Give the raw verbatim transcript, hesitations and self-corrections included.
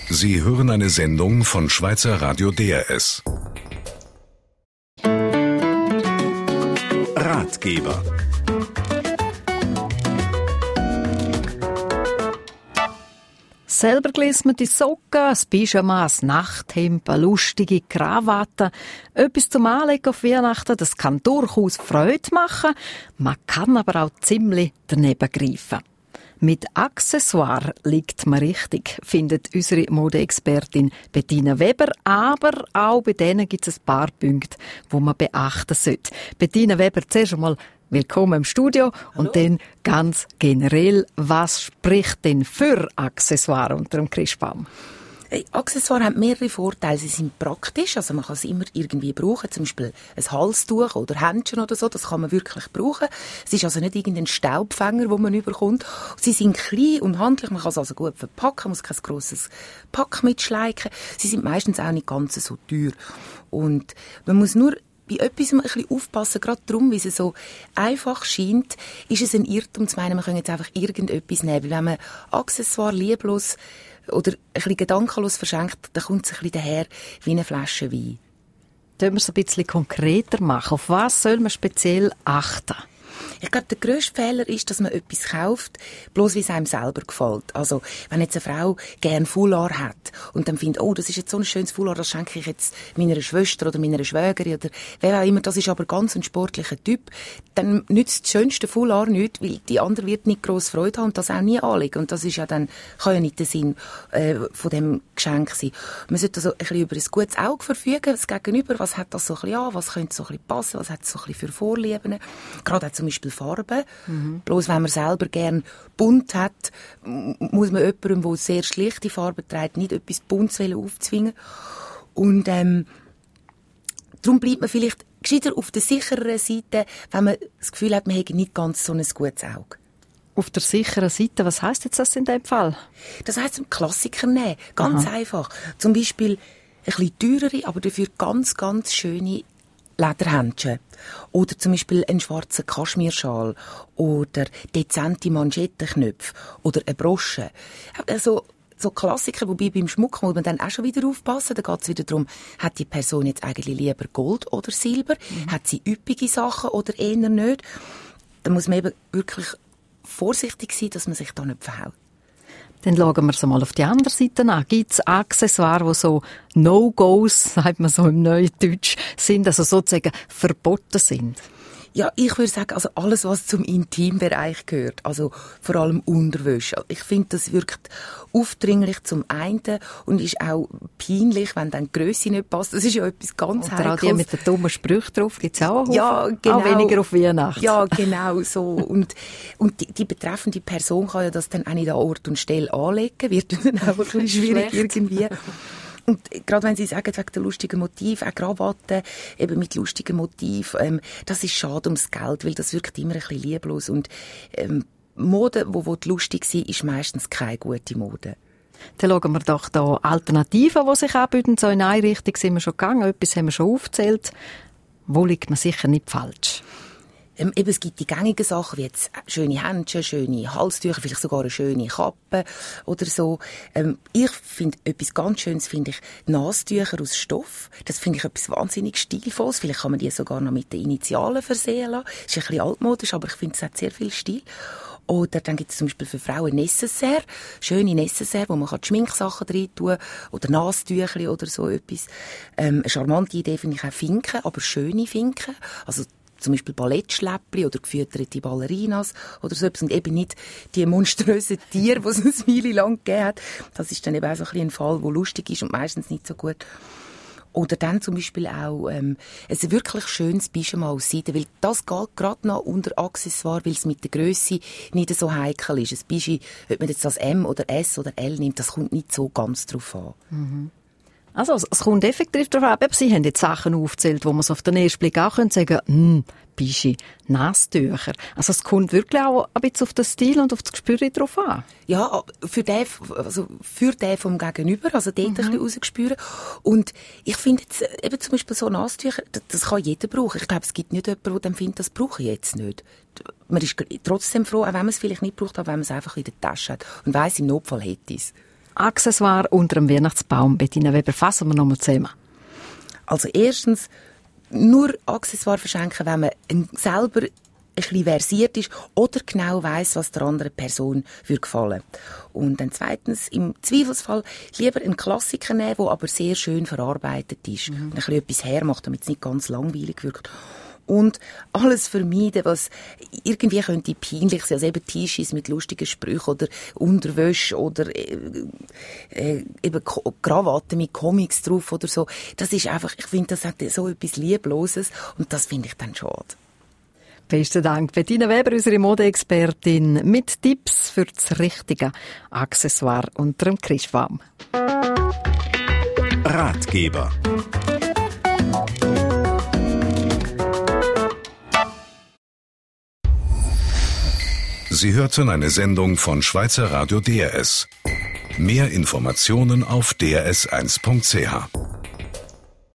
Sie hören eine Sendung von Schweizer Radio D R S. Ratgeber. Selber gelismete Socken, ein Pyjama, ein Nachthemd, eine lustige Krawatte. Etwas zum Anlegen auf Weihnachten, das kann durchaus Freude machen. Man kann aber auch ziemlich daneben greifen. Mit Accessoires liegt man richtig, findet unsere Modeexpertin Bettina Weber. Aber auch bei denen gibt es ein paar Punkte, die man beachten sollte. Bettina Weber, zuerst einmal willkommen im Studio. Hallo. Und dann ganz generell, was spricht denn für Accessoires unter dem Christbaum? Hey, Accessoires haben mehrere Vorteile. Sie sind praktisch, also man kann sie immer irgendwie brauchen, zum Beispiel ein Halstuch oder Händchen oder so, das kann man wirklich brauchen. Es ist also nicht irgendein Staubfänger, den man überkommt. Sie sind klein und handlich, man kann sie also gut verpacken, muss kein grosses Pack mitschleichen. Sie sind meistens auch nicht ganz so teuer. Und man muss nur bei etwas ein bisschen aufpassen, gerade darum, wie es so einfach scheint, ist es ein Irrtum zu meinen, man kann jetzt einfach irgendetwas nehmen. Weil wenn man Accessoires lieblos oder ein bisschen gedankenlos verschenkt, dann kommt es ein bisschen daher wie eine Flasche Wein. Können wir es ein bisschen konkreter machen? Auf was soll man speziell achten? Ich glaube, der grösste Fehler ist, dass man etwas kauft, bloß wie es einem selber gefällt. Also, wenn jetzt eine Frau gerne Foulard hat und dann findet, oh, das ist jetzt so ein schönes Foulard, das schenke ich jetzt meiner Schwester oder meiner Schwägerin oder wer auch immer, das ist aber ganz ein sportlicher Typ, dann nützt das schönste Foulard nicht, weil die andere wird nicht gross Freude haben und das auch nie anlegen. Und das ist ja dann, kann ja nicht der Sinn äh, von dem Geschenk sein. Man sollte also ein bisschen über ein gutes Auge verfügen, das Gegenüber, was hat das so ein bisschen an, was könnte so ein bisschen passen, was hat es so ein bisschen für Vorlieben. Gerade auch zum Beispiel Farben. Mhm. Bloß wenn man selber gern bunt hat, muss man jemandem, der sehr schlichte Farben trägt, nicht etwas Buntes aufzwingen. Und ähm, darum bleibt man vielleicht gescheiter auf der sichereren Seite, wenn man das Gefühl hat, man hätte nicht ganz so ein gutes Auge. Auf der sicheren Seite, was heisst jetzt das in dem Fall? Das heisst, einen Klassiker nehmen. Ganz Aha. einfach. Zum Beispiel ein bisschen teurere, aber dafür ganz, ganz schöne Lederhändchen. Oder zum Beispiel einen schwarzen Kaschmirschal. Oder dezente Manschettenknöpfe. Oder eine Brosche. Also, so Klassiker, wobei beim Schmuck muss man dann auch schon wieder aufpassen. Da geht es wieder darum, hat die Person jetzt eigentlich lieber Gold oder Silber? Mhm. Hat sie üppige Sachen oder eher nicht? Da muss man eben wirklich vorsichtig sein, dass man sich da nicht verhaut. Dann schauen wir es mal auf die andere Seite an. Gibt es Accessoires, die so No-Gos, sagt man so im Neudeutsch, sind, also sozusagen verboten sind? Ja, ich würde sagen, also alles, was zum Intimbereich gehört, also vor allem Unterwäsche. Ich finde, das wirkt aufdringlich zum einen und ist auch peinlich, wenn dann die Grösse nicht passt. Das ist ja etwas ganz Heikles. Oder auch die mit den dummen Sprüchen drauf, gibt es auch einen Ja, genau. Auch weniger auf Weihnachten. Ja, genau so. Und, und die, die betreffende Person kann ja das dann auch nicht an Ort und Stelle anlegen, wird dann auch ein bisschen schwierig irgendwie. Und gerade wenn Sie sagen, wegen der lustigen Motiv, auch Krawatten eben mit lustigen Motiv, ähm, das ist schade ums Geld, weil das wirkt immer ein bisschen lieblos. Und ähm, Mode, die, die lustig sind, ist meistens keine gute Mode. Dann schauen wir doch da Alternativen, die sich anbieten. So in eine Richtung sind wir schon gegangen, etwas haben wir schon aufgezählt. Wo liegt man sicher nicht falsch? Ähm, eben, es gibt die gängigen Sachen, wie jetzt schöne Händchen, schöne Halstücher, vielleicht sogar eine schöne Kappe oder so. Ähm, ich finde, etwas ganz Schönes finde ich Nastücher aus Stoff. Das finde ich etwas wahnsinnig Stilvolles. Vielleicht kann man die sogar noch mit den Initialen versehen lassen. Das ist ein bisschen altmodisch, aber ich finde, es hat sehr viel Stil. Oder dann gibt es zum Beispiel für Frauen Necessaire, schöne Necessaire, wo man die Schminksachen rein tun kann, oder Nastüchli oder so etwas. Ähm, eine charmante Idee finde ich auch Finken, aber schöne Finken. Also zum Beispiel Ballettschläppli oder gefütterte Ballerinas oder so etwas. Und eben nicht die monströsen Tiere, die es eine Weile lang gegeben hat. Das ist dann eben auch so ein bisschen ein Fall, der lustig ist und meistens nicht so gut. Oder dann zum Beispiel auch ähm, ein wirklich schönes Pyjama aus Seide, weil das geht gerade noch unter Accessoire, weil es mit der Grösse nicht so heikel ist. Ein Pyjama, ob man jetzt das M oder S oder L nimmt, das kommt nicht so ganz drauf an. Mhm. Also, es kommt effektiv darauf an. Aber Sie haben jetzt Sachen aufgezählt, wo man so auf den ersten Blick auch sagen könnte, hm, Pischi, Nastücher. Also, es kommt wirklich auch ein bisschen auf den Stil und auf das Gespür drauf an. Ja, für den, also für den vom Gegenüber, also dort mhm. ein bisschen rausgespüren. Und ich finde jetzt, eben zum Beispiel so Nastücher, das, das kann jeder brauchen. Ich glaube, es gibt nicht jemanden, der dann findet, das brauche ich jetzt nicht. Man ist trotzdem froh, auch wenn man es vielleicht nicht braucht, aber wenn man es einfach in der Tasche hat und weiss, im Notfall hätte ich es. Accessoire unter dem Weihnachtsbaum? Bettina Weber, fassen wir nochmal zusammen. Also erstens, nur Accessoire verschenken, wenn man selber ein bisschen versiert ist oder genau weiss, was der anderen Person würde gefallen. Und dann zweitens, im Zweifelsfall lieber einen Klassiker nehmen, der aber sehr schön verarbeitet ist. Mhm. Und ein bisschen etwas hermacht, damit es nicht ganz langweilig wirkt. Und alles vermeiden, was irgendwie könnte peinlich sein. Also eben T-Shirts mit lustigen Sprüchen oder Unterwäsche oder äh, äh, eben Krawatten mit Comics drauf oder so. Das ist einfach, ich finde, das hat so etwas Liebloses und das finde ich dann schade. Besten Dank. Bettina Weber, unsere Modeexpertin, mit Tipps für das richtige Accessoire unter dem Christbaum. Ratgeber. Sie hörten eine Sendung von Schweizer Radio D R S. Mehr Informationen auf d r s eins punkt c h.